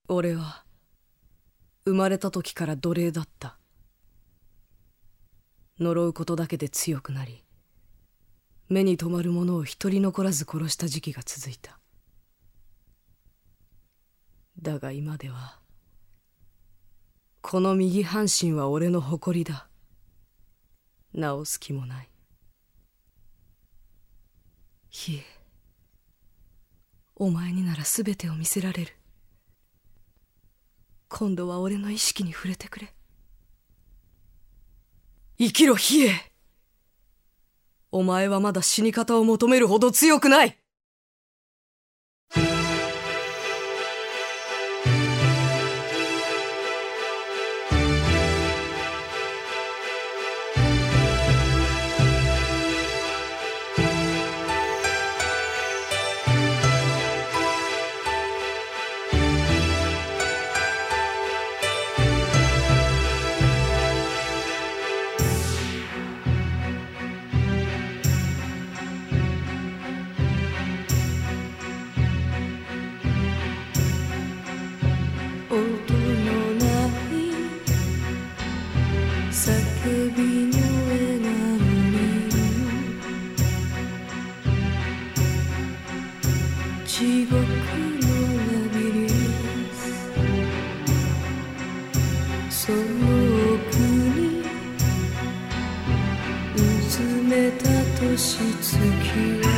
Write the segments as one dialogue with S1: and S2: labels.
S1: 俺は生まれた時から奴隷だった。呪うことだけで強くなり、目に留まるものを一人残らず殺した時期が続いた。だが今では、この右半身は俺の誇りだ。直す気もない。いえ、お前になら全てを見せられる。今度は俺の意識に触れてくれ。生きろ、比叡。お前はまだ死に方を求めるほど強くない。
S2: 音のない叫びの絵が見える。地獄のラビリンス、その奥にうずめた年月は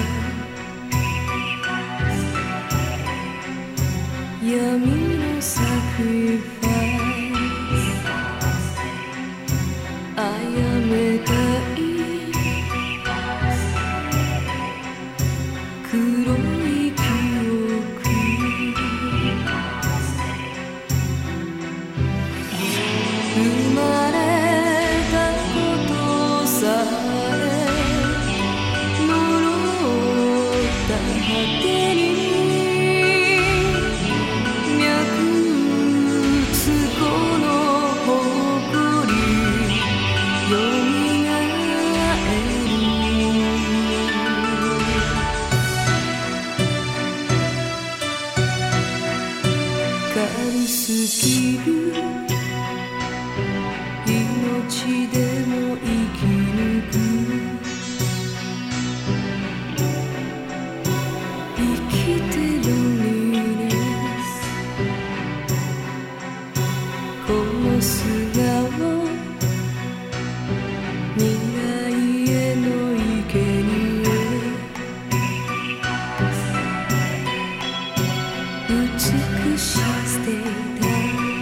S2: 闇のサクリファイス、殺めたい黒い記憶、生まれたことさえ呪った果てに軽すぎる命でも生き抜く、生きてるリネス、この素顔未来への生贄、美しいステータ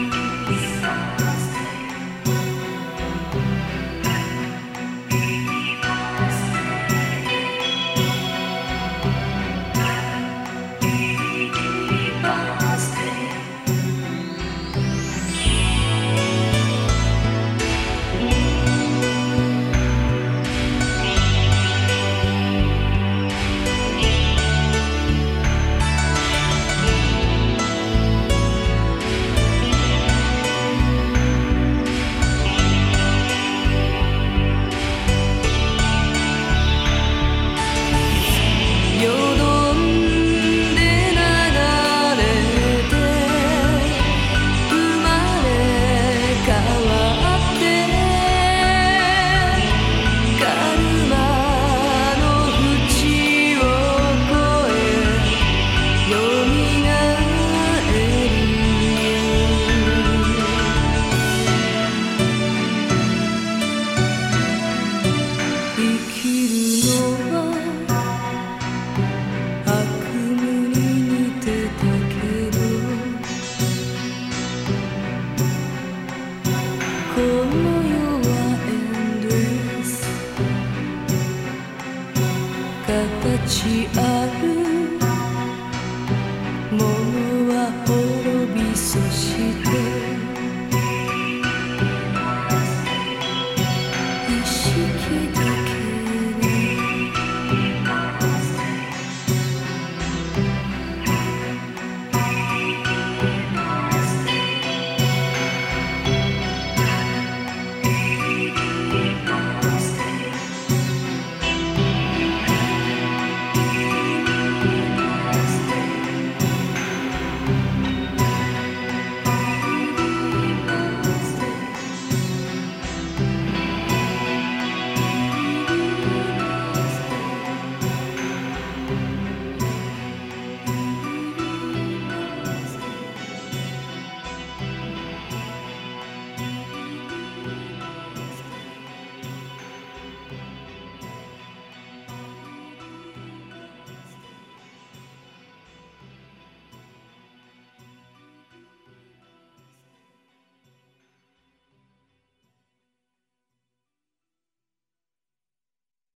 S2: 形あるものは滅びそし